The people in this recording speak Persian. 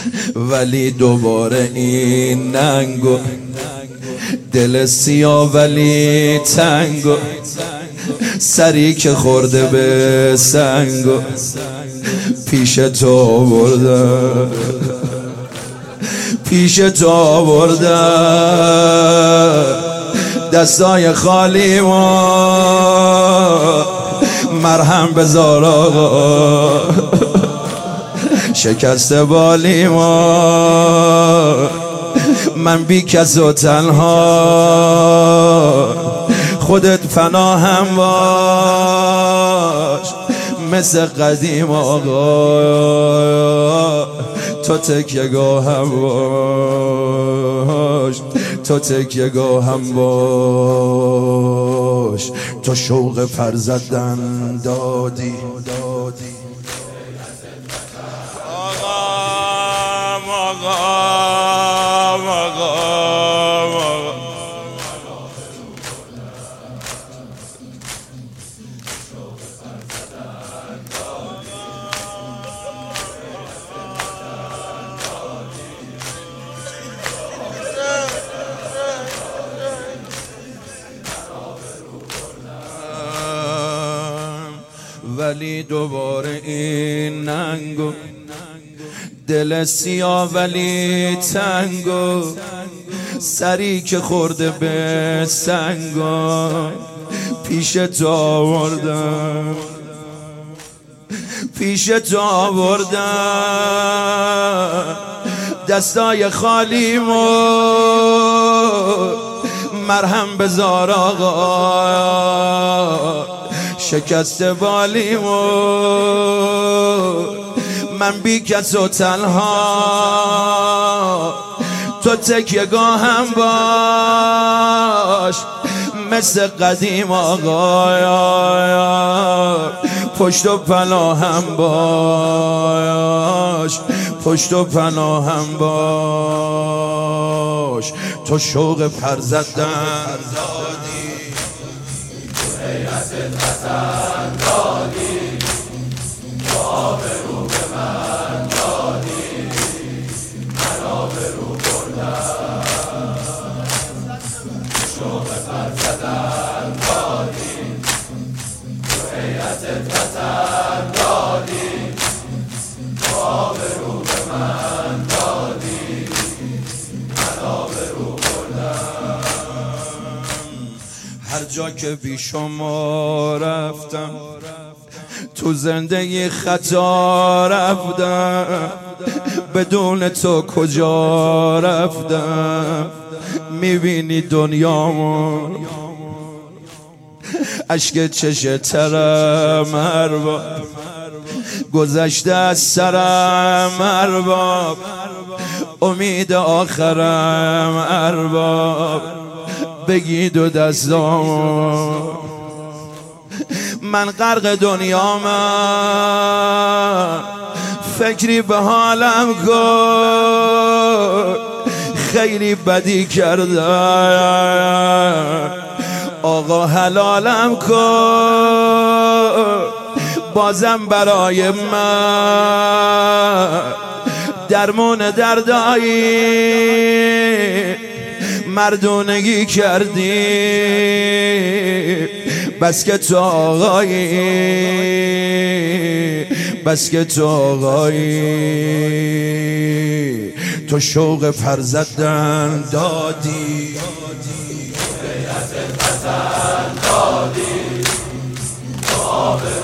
ولی دوباره این ننگو دل سیاه ولی تنگو سری که خورده به سنگو پیش تو آوردم پیش تو آوردم دستای خالی ما مرهم بذار آقا شکست بالی ما من بی کس و تنها خودت پناهم باش مثل قدیم آقا تو تکیه‌گاهم باش تو تکیه‌گاهم باش تو شوق پر زدن دادی ولی دوباره این ننگو دل سیاه ولی تنگو سری که خورده به سنگو پیش تو آوردم پیش تو آوردم دستای خالی مرهم بذار آقا شکست بالیمو من بی کس و تنها تو تکیه‌گاهم باش مثل قدیم آقا پشت و پناهم باش پشت و پناهم باش تو شوق پر زدن دادی حیرت وطن دادی تو آبرو به من دادی من آبرو بردم شوق پر زدن دادی تو حیرت وطن دادی تو آبرو به من دادی من آبرو بردم هر جا که بی شما رفتم تو زندگی خطا رفتم بدون تو کجا رفتم میبینی دنیامو اشک چش ترم ارباب گذشته از سرم ارباب امید آخرم ارباب بگید و دستامو من غرق دنیامم فکری به حالم کن خیلی بدی کردم آقا حلالم کن بازم برای من درمون دردایی مردونگی کردی بس که تو آقایی بس که تو آقایی تو شوق پر زدن دادی حیرت وطن دادی تو